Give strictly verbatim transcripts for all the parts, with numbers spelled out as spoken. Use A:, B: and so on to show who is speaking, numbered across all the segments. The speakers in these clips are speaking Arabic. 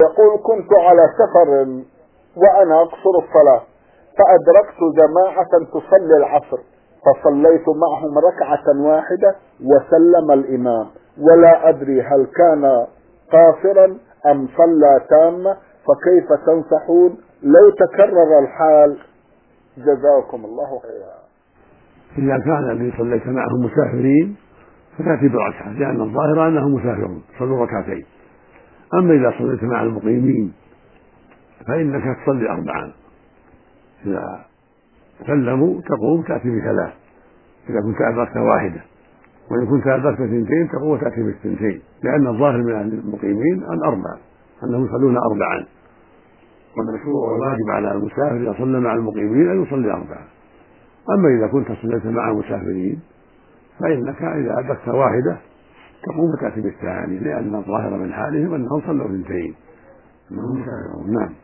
A: يقول: كنت على سفر وأنا أقصر الصلاة، فأدركت جماعة تصلي العصر، فصليت معهم ركعة واحدة وسلم الإمام، ولا أدري هل كان قاصرا أم صلى تامة، فكيف تنصحون لو تكرر الحال؟ جزاكم الله خيرا.
B: إذا كان الذي صليت معهم مسافرين فتأتي بركعة، لأن الظاهر أنهم مسافرون صلوا ركعتين. أما إذا صليت مع المقيمين فإنك تصلي أربعا، إذا سلموا تقوم تأتي بثلاث إذا كنت أدركت واحدة، وإن كنت أدركت اثنتين تقوم وتأتي بالثنتين، لأن الظاهر من المقيمين أن أربع أنهم يصلون أربعا، والمشروع والواجب على المسافر إذا صلى مع المقيمين أن يصلي أربعا. أما إذا كنت صليت مع المسافرين فإنك إذا أدركت واحدة تقوم وتأتي بالثاني، لأن الظاهر من حالهم أنهم صلوا اثنتين. نعم.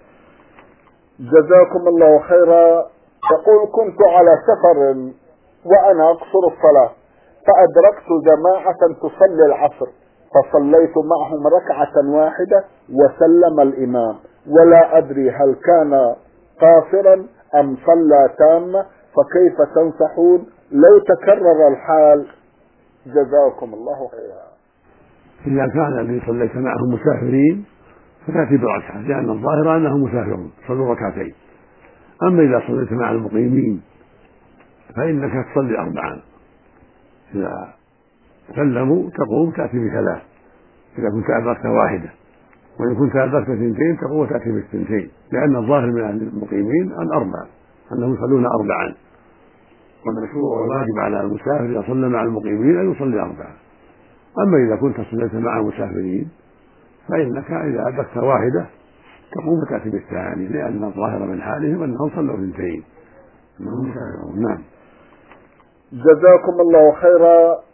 A: جزاكم الله خيرا. يقول: كنت على سفر وأنا أقصر الصلاة، فأدركت جماعة تصلي العصر، فصليت معهم ركعة واحدة وسلم الإمام، ولا أدري هل كان قاصرا أم صلى تامة، فكيف تنصحون لو تكرر الحال؟ جزاكم الله خيرا.
B: إذا كان الذي صليت معهم مسافرين فتأتي بركعة، لأن الظاهر أنهم مسافرون صلوا ركعتين. أما إذا صليت مع المقيمين فإنك تصلي أربعا، إذا سلموا تقوم تأتي بثلاث إذا كنت أدركت واحدة، وإن كنت أدركت اثنتين تقوم وتأتي بالثنتين، لأن الظاهر من المقيمين أن أربع أنهم يصلون أربعا، والمشروع والواجب على المسافر إذا صلى مع المقيمين أن يصلي أربعا. أما إذا كنت صليت مع المسافرين فإنك إذا أدركت واحدة تقوم وتأتي بالثاني، لأن الظاهر من حالهم أنهم صلوا اثنتين. نعم.
A: جزاكم الله خيرا.